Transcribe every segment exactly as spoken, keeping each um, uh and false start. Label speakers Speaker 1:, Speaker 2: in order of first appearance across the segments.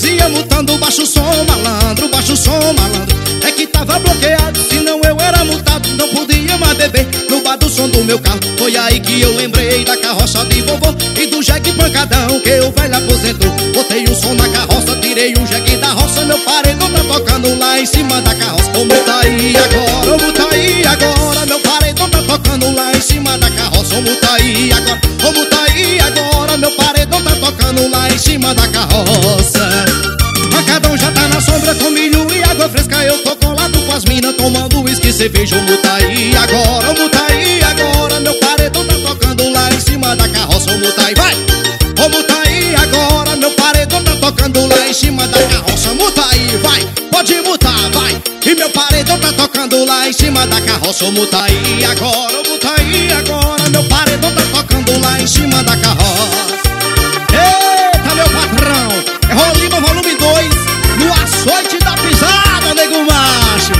Speaker 1: vizinha multando, baixa o som, malandro, baixa o som, malandro. É que tava bloqueado, senão eu era multado, não podia mais beber no bar do som do meu carro. Foi aí que eu lembrei da carroça de vovô e do jegue pancadão que o velho aposentou. Botei o som na carroça, tirei o jegue da roça, meu paredão tá tocando lá em cima da carroça. Ô multa aí agora, ô multa aí agora, meu paredão tá tocando lá em cima da carroça. Ô multa aí agora, ô multa aí agora, meu paredão tá tocando lá em cima da carroça. Pancadão já tá na sombra com milho e água fresca, eu tô colado com as minas tomando uísque, cerveja. Ô multa aí agora, ô multa aí agora, meu paredão tá tocando lá em cima da carroça. Ô multa aí, vai! Ô multa aí agora, meu paredão tá tocando lá em cima da carroça. Multa aí, vai! Pode multar, vai! E meu paredão tá tocando lá em cima da carroça. Ô multa aí agora, ô multa aí agora, meu paredão tá tocando lá em cima da carroça. Eita, meu patrão! É Rolima volume dois, no açoite da pisada, nego macho.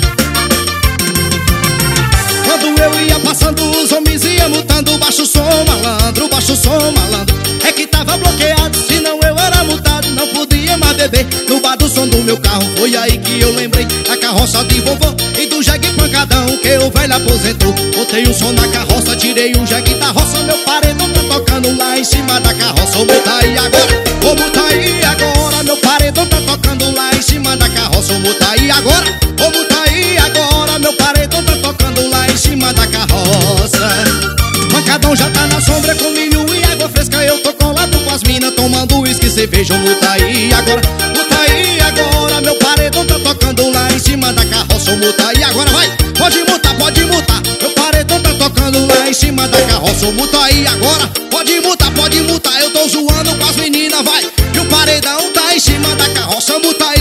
Speaker 1: Quando eu ia passando, os homens iam multando, baixa o som, malandro, baixa o som, malandro. É que tava bloqueado, senão eu era multado, não podia mais beber no bar do som do meu carro. Foi aí que eu lembrei da carroça de vovô e do jegue pancadão que o velho aposentou. Botei o som na carroça, tirei o jegue da roça, meu paredão tá tocando lá em cima da carroça. Ô multa aí agora, ô multa aí agora, meu paredão tá tocando lá em cima da carroça. Ô multa aí agora, ô multa aí agora, meu paredão tá tocando lá em cima da carroça. Pancadão já tá na sombra com milho e água fresca, eu tô colado com as minas tomando uísque, cerveja. Ô multa aí agora, multa aí agora, meu paredão tá tocando lá em cima da carroça. Ô multa aí agora, vai! Pode multar, pode multar, meu paredão tá tocando lá em cima da carroça. Ô multa aí agora, pode multar, pode multar, eu tô zoando com as meninas, vai! E o paredão tá em cima da carroça. Multa aí